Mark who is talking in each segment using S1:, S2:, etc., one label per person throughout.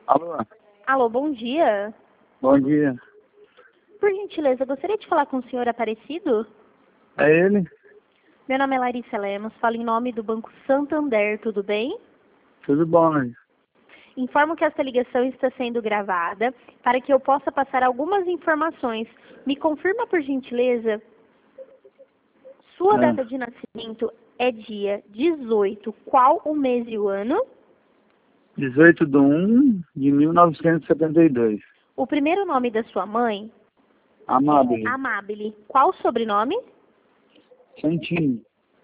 S1: Alô,
S2: Alô, bom dia.
S1: bom dia.
S2: Por gentileza, gostaria de falar com o senhor Aparecido?
S1: É ele?
S2: Meu nome é Larissa Lemos, falo em nome do Banco Santander, tudo bem?
S1: Tudo bom, né?
S2: Informo que esta ligação está sendo gravada para que eu possa passar algumas informações. Me confirma, por gentileza, sua data de nascimento é dia 18, qual o mês e o ano?
S1: 18/1/1972.
S2: O primeiro nome da sua mãe
S1: Amável.
S2: é Amabile. Qual o sobrenome?
S1: Santinho.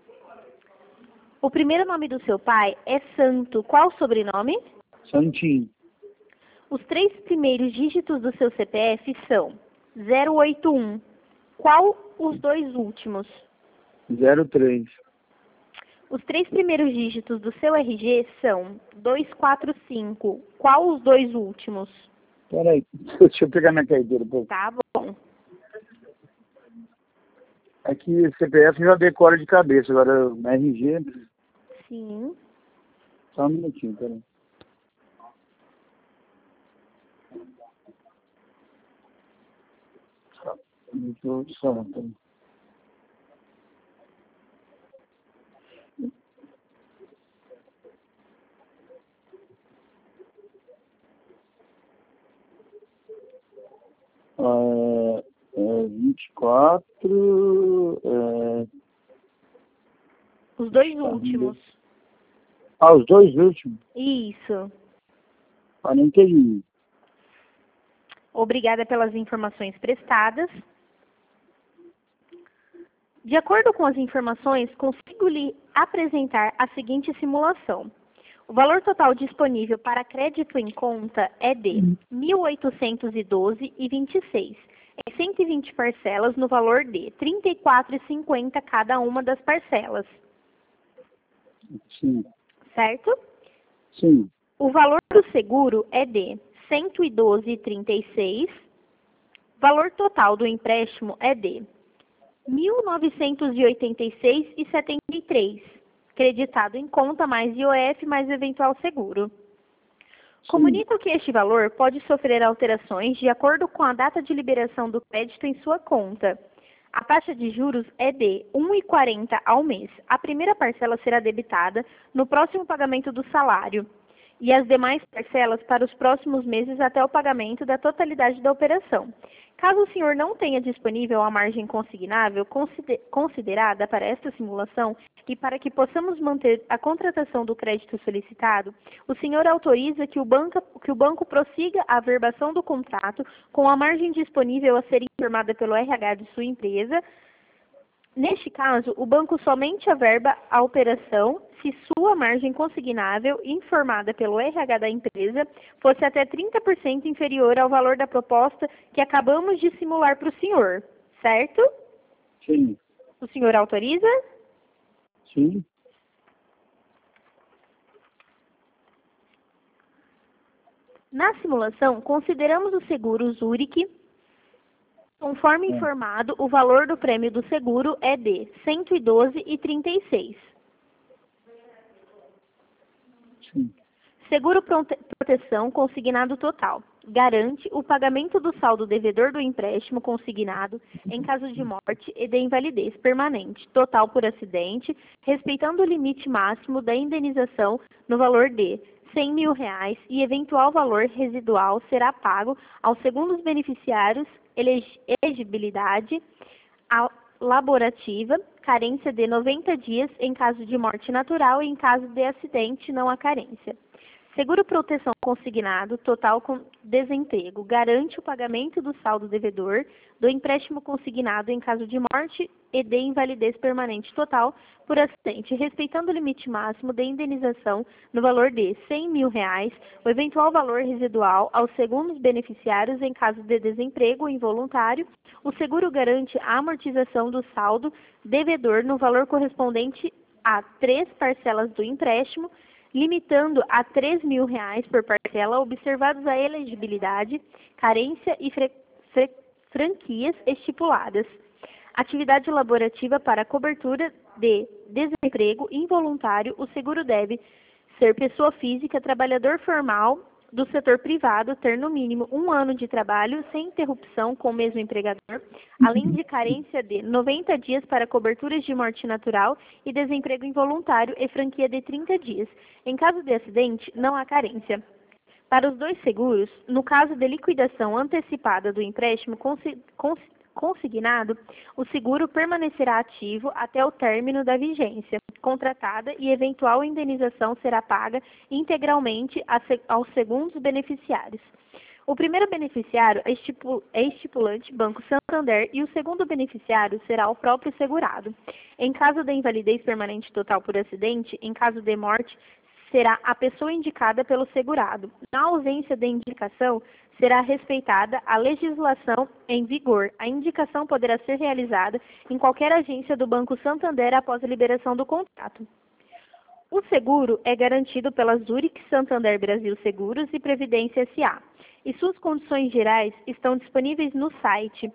S2: O primeiro nome do seu pai é Santo. Qual o sobrenome?
S1: Santinho.
S2: Os 3 primeiros dígitos do seu CPF são 081. Qual os 2 últimos?
S1: 03.
S2: Os 3 primeiros dígitos do seu RG são 245. Qual os 2 últimos?
S1: Peraí, deixa eu pegar minha carteira. Pô.
S2: Tá bom.
S1: É que CPF já decora de cabeça, agora o RG...
S2: Sim.
S1: Só um minutinho, peraí. Só, peraí. É, 24...
S2: Os 2 últimos.
S1: os 2 últimos?
S2: Isso.
S1: Não entendi.
S2: Obrigada pelas informações prestadas. De acordo com as informações, consigo lhe apresentar a seguinte simulação. O valor total disponível para crédito em conta é de R$ 1.812,26. Em 120 parcelas no valor de R$ 34,50 cada uma das parcelas.
S1: Sim.
S2: Certo?
S1: Sim.
S2: O valor do seguro é de R$ 112,36. Valor total do empréstimo é de R$ 1.986,73, creditado em conta mais IOF mais eventual seguro. Comunico que este valor pode sofrer alterações de acordo com a data de liberação do crédito em sua conta. A taxa de juros é de R$ 1,40 ao mês. A primeira parcela será debitada no próximo pagamento do salário e as demais parcelas para os próximos meses até o pagamento da totalidade da operação. Caso o senhor não tenha disponível a margem consignável considerada para esta simulação e para que possamos manter a contratação do crédito solicitado, o senhor autoriza que o banco prossiga a averbação do contrato com a margem disponível a ser informada pelo RH de sua empresa. Neste caso, o banco somente averba a operação se sua margem consignável, informada pelo RH da empresa, fosse até 30% inferior ao valor da proposta que acabamos de simular para o senhor, certo?
S1: Sim.
S2: O senhor autoriza?
S1: Sim.
S2: Na simulação, consideramos o seguro Zurich. Conforme informado, o valor do prêmio do seguro é de R$ 112,36.
S1: Sim.
S2: Seguro proteção consignado total. Garante o pagamento do saldo devedor do empréstimo consignado em caso de morte e de invalidez permanente, total por acidente, respeitando o limite máximo da indenização no valor de R$ 100.000 e eventual valor residual será pago aos segundos beneficiários, elegibilidade laborativa, carência de 90 dias em caso de morte natural e em caso de acidente não há carência. Seguro proteção consignado, total com desemprego, garante o pagamento do saldo devedor do empréstimo consignado em caso de morte e de invalidez permanente total por acidente, respeitando o limite máximo de indenização no valor de R$ 100.000, o eventual valor residual aos segundos beneficiários em caso de desemprego involuntário. O seguro garante a amortização do saldo devedor no valor correspondente a 3 parcelas do empréstimo, limitando a R$ 3.000 por parcela, observados a elegibilidade, carência e franquias estipuladas. Atividade laborativa para cobertura de desemprego involuntário, o seguro deve ser pessoa física, trabalhador formal do setor privado ter no mínimo 1 ano de trabalho sem interrupção com o mesmo empregador, além de carência de 90 dias para coberturas de morte natural e desemprego involuntário e franquia de 30 dias. Em caso de acidente, não há carência. Para os dois seguros, no caso de liquidação antecipada do empréstimo consignado, o seguro permanecerá ativo até o término da vigência contratada e eventual indenização será paga integralmente aos segundos beneficiários. O primeiro beneficiário é estipulante Banco Santander e o segundo beneficiário será o próprio segurado. Em caso de invalidez permanente total por acidente, em caso de morte, será a pessoa indicada pelo segurado. Na ausência de indicação, será respeitada a legislação em vigor. A indicação poderá ser realizada em qualquer agência do Banco Santander após a liberação do contrato. O seguro é garantido pela Zurich Santander Brasil Seguros e Previdência S.A. e suas condições gerais estão disponíveis no site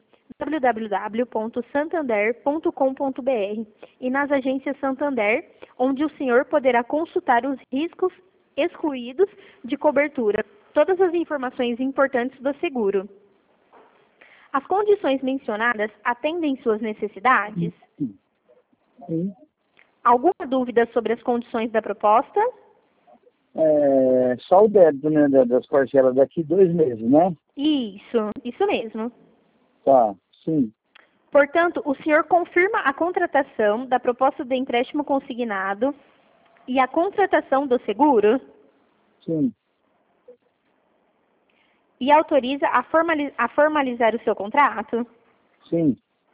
S2: www.santander.com.br e nas agências Santander, onde o senhor poderá consultar os riscos excluídos de cobertura, todas as informações importantes do seguro. As condições mencionadas atendem suas necessidades?
S1: Sim.
S2: Alguma dúvida sobre as condições da proposta?
S1: Só o débito, né, das parcelas daqui 2 meses, né?
S2: Isso mesmo.
S1: Tá, sim.
S2: Portanto, o senhor confirma a contratação da proposta de empréstimo consignado e a contratação do seguro?
S1: Sim.
S2: E autoriza a formalizar o seu contrato?
S1: Sim.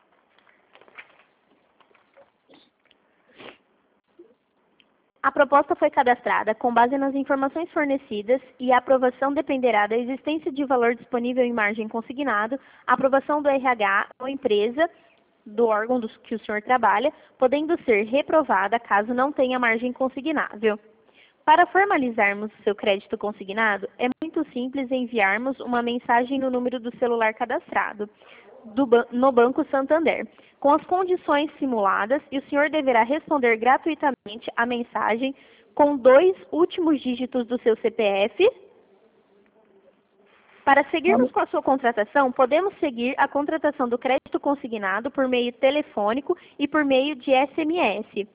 S2: A proposta foi cadastrada com base nas informações fornecidas e a aprovação dependerá da existência de valor disponível em margem consignado, a aprovação do RH ou empresa do órgão que o senhor trabalha, podendo ser reprovada caso não tenha margem consignável. Para formalizarmos o seu crédito consignado, é muito simples enviarmos uma mensagem no número do celular cadastrado no Banco Santander, com as condições simuladas, e o senhor deverá responder gratuitamente a mensagem com 2 últimos dígitos do seu CPF. Para seguirmos com a sua contratação, podemos seguir a contratação do crédito consignado por meio telefônico e por meio de SMS.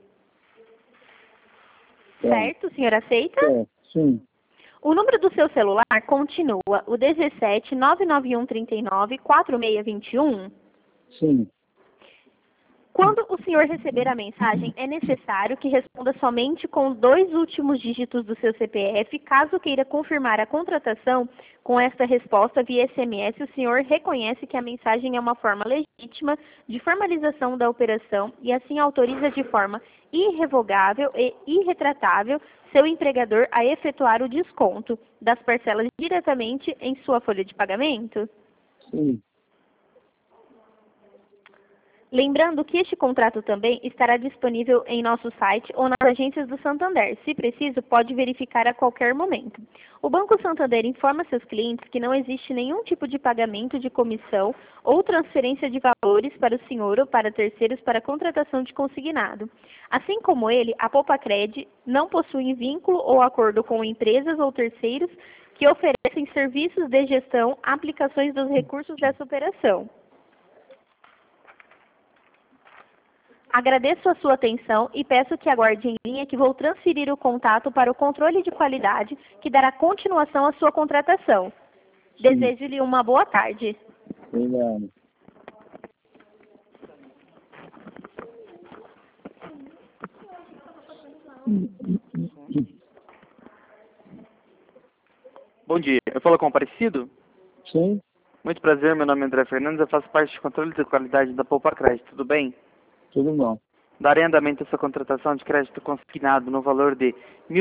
S2: Certo? O senhor aceita?
S1: Sim.
S2: O número do seu celular continua o 17 991 39 4621?
S1: Sim.
S2: Quando o senhor receber a mensagem, é necessário que responda somente com 2 últimos dígitos do seu CPF. Caso queira confirmar a contratação com esta resposta via SMS, o senhor reconhece que a mensagem é uma forma legítima de formalização da operação e assim autoriza de forma irrevogável e irretratável seu empregador a efetuar o desconto das parcelas diretamente em sua folha de pagamento?
S1: Sim.
S2: Lembrando que este contrato também estará disponível em nosso site ou nas agências do Santander. Se preciso, pode verificar a qualquer momento. O Banco Santander informa seus clientes que não existe nenhum tipo de pagamento de comissão ou transferência de valores para o senhor ou para terceiros para contratação de consignado. Assim como ele, a Poupacred não possui vínculo ou acordo com empresas ou terceiros que oferecem serviços de gestão, aplicações dos recursos dessa operação. Agradeço a sua atenção e peço que aguarde em linha que vou transferir o contato para o controle de qualidade que dará continuação à sua contratação. Desejo-lhe uma boa tarde.
S1: Obrigado.
S3: Bom dia, eu falo com o Aparecido?
S1: Sim.
S3: Muito prazer, meu nome é André Fernandes, eu faço parte de controle de qualidade da Poupacred, tudo bem?
S1: Tudo bom.
S3: Darei andamento a sua contratação de crédito consignado no valor de R$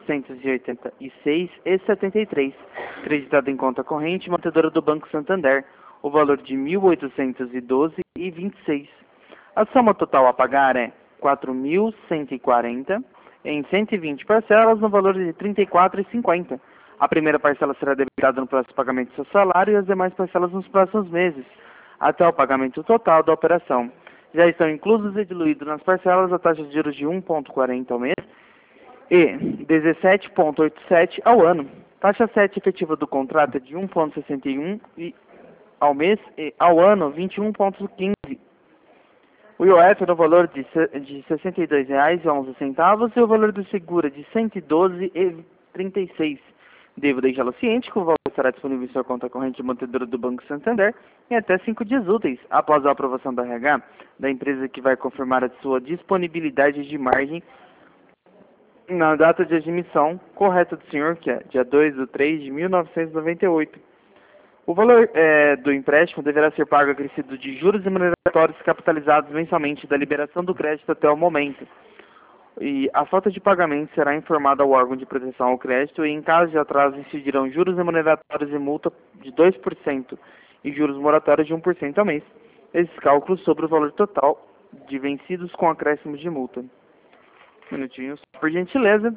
S3: 1.986,73, creditado em conta corrente mantedora do Banco Santander, o valor de R$ 1.812,26. A soma total a pagar é R$ 4.140 em 120 parcelas no valor de R$ 34,50. A primeira parcela será debitada no próximo pagamento do seu salário e as demais parcelas nos próximos meses, até o pagamento total da operação. Já estão inclusos e diluídos nas parcelas a taxa de juros de 1,40 ao mês e 17,87 ao ano. Taxa 7 efetiva do contrato é de 1,61 e ao mês e ao ano 21,15. O IOF é no valor de R$ 62,11 e o valor do seguro é de R$ 112,36. Devo deixá-lo ciente que o valor estará disponível em sua conta corrente mantedora do Banco Santander em até 5 dias úteis após a aprovação da RH da empresa, que vai confirmar a sua disponibilidade de margem na data de admissão correta do senhor, que é dia 2/3/1998. O valor do empréstimo deverá ser pago acrescido de juros e remuneratórios capitalizados mensalmente da liberação do crédito até o momento. E a falta de pagamento será informada ao órgão de proteção ao crédito e, em caso de atraso, incidirão juros remuneratórios e multa de 2% e juros moratórios de 1% ao mês. Esses cálculos sobre o valor total de vencidos com acréscimo de multa. Um minutinho, por gentileza.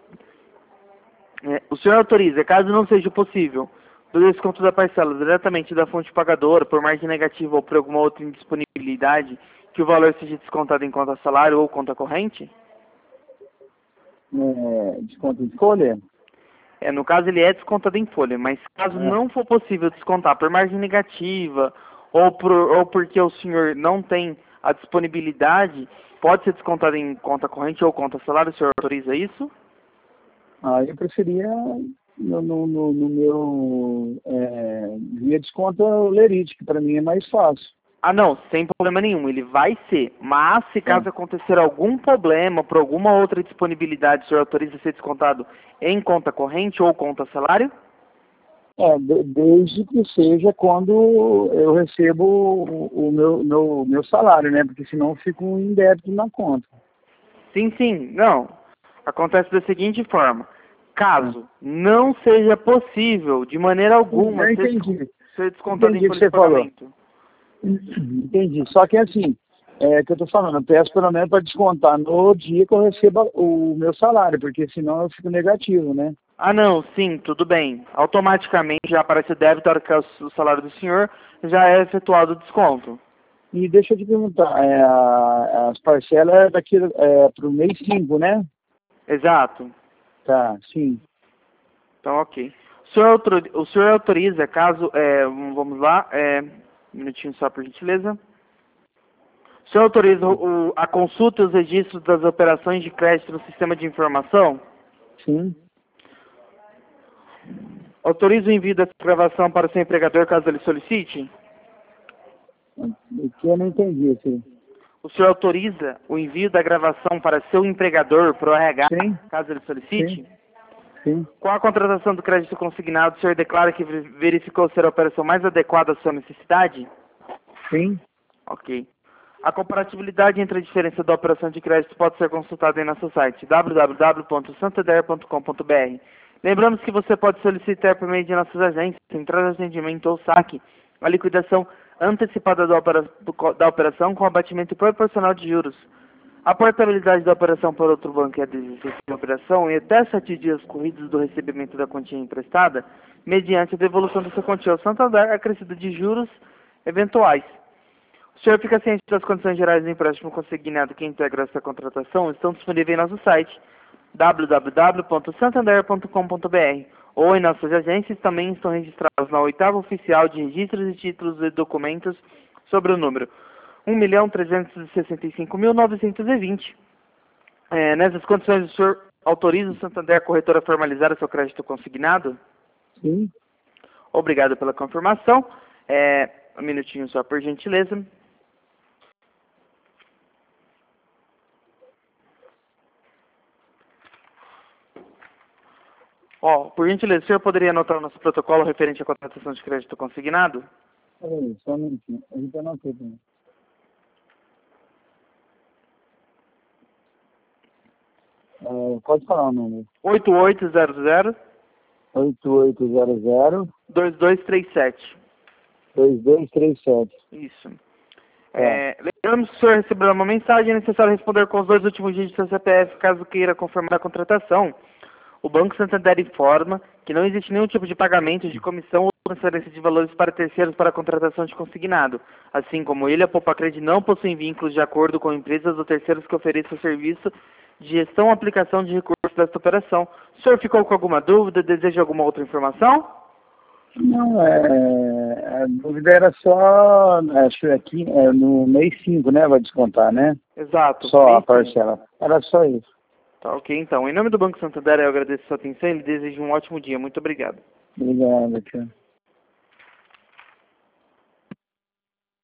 S3: O senhor autoriza, caso não seja possível, do desconto da parcela diretamente da fonte pagadora, por margem negativa ou por alguma outra indisponibilidade, que o valor seja descontado em conta salário ou conta corrente?
S1: Desconto em folha?
S3: No caso ele é descontado em folha, mas caso não for possível descontar por margem negativa ou porque o senhor não tem a disponibilidade, pode ser descontado em conta corrente ou conta salário. O senhor autoriza isso?
S1: Eu preferia no meu via desconto Lerite, que para mim é mais fácil.
S3: Não, sem problema nenhum, ele vai ser. Mas se caso acontecer algum problema, por alguma outra disponibilidade, o senhor autoriza ser descontado em conta corrente ou conta salário?
S1: Desde que seja quando eu recebo o meu salário, né? Porque senão eu fico em débito na conta.
S3: Sim. Não. Acontece da seguinte forma. Caso não seja possível, de maneira alguma, ser descontado em folha de pagamento.
S1: Entendi. Só que assim, que eu tô falando, eu peço pelo menos para descontar no dia que eu receba o meu salário, porque senão eu fico negativo, né?
S3: Não, sim, tudo bem. Automaticamente já aparece o débito, a hora que é o salário do senhor, já é efetuado o desconto.
S1: E deixa eu te perguntar, as parcelas daqui para o mês 5, né?
S3: Exato.
S1: Tá, sim.
S3: Então, ok. O senhor autoriza, caso, vamos lá, um minutinho só, por gentileza. O senhor autoriza a consulta e os registros das operações de crédito no sistema de informação?
S1: Sim.
S3: Autoriza o envio dessa gravação para o seu empregador, caso ele solicite?
S1: O que eu não entendi, assim.
S3: O senhor autoriza o envio da gravação para seu empregador, para o RH,
S1: Sim.
S3: caso ele solicite?
S1: Sim.
S3: Com a contratação do crédito consignado, o senhor declara que verificou ser a operação mais adequada à sua necessidade?
S1: Sim.
S3: Ok. A comparatibilidade entre a diferença da operação de crédito pode ser consultada em nosso site www.santander.com.br. Lembramos que você pode solicitar por meio de nossas agências, central de atendimento ou saque, a liquidação antecipada da operação com abatimento proporcional de juros. A portabilidade da operação por outro banco e a desistência da operação em até 7 dias corridos do recebimento da quantia emprestada, mediante a devolução dessa quantia ao Santander acrescida de juros eventuais. O senhor fica ciente das condições gerais do empréstimo consignado que integra essa contratação estão disponíveis em nosso site www.santander.com.br ou em nossas agências. Também estão registrados na 8ª Oficial de Registros de Títulos e Documentos sobre o número 1.365.920. Nessas condições, o senhor autoriza o Santander Corretora a formalizar o seu crédito consignado?
S1: Sim.
S3: Obrigado pela confirmação. Um minutinho só, por gentileza. Por gentileza, o senhor poderia anotar o nosso protocolo referente à contratação de crédito consignado?
S1: Peraí, só um minutinho. A gente anotou também. Pode falar o número.
S3: 8800
S1: 8800
S3: 2237.
S1: 2237.
S3: Isso. Lembramos que o senhor recebeu uma mensagem, é necessário responder com os 2 últimos dígitos do seu CPF, caso queira confirmar a contratação. O Banco Santander informa que não existe nenhum tipo de pagamento de comissão ou transferência de valores para terceiros para a contratação de consignado. Assim como ele, a Poupa-Cred não possui vínculos de acordo com empresas ou terceiros que ofereçam serviço de gestão ou aplicação de recursos desta operação. O senhor ficou com alguma dúvida? Deseja alguma outra informação?
S1: Não, a dúvida era só, acho que aqui no mês 5, né? Vai descontar, né?
S3: Exato.
S1: Só a parcela. Era só isso.
S3: Tá, ok, então. Em nome do Banco Santander, eu agradeço a sua atenção e lhe desejo um ótimo dia. Muito obrigado.
S1: Obrigado, tchau.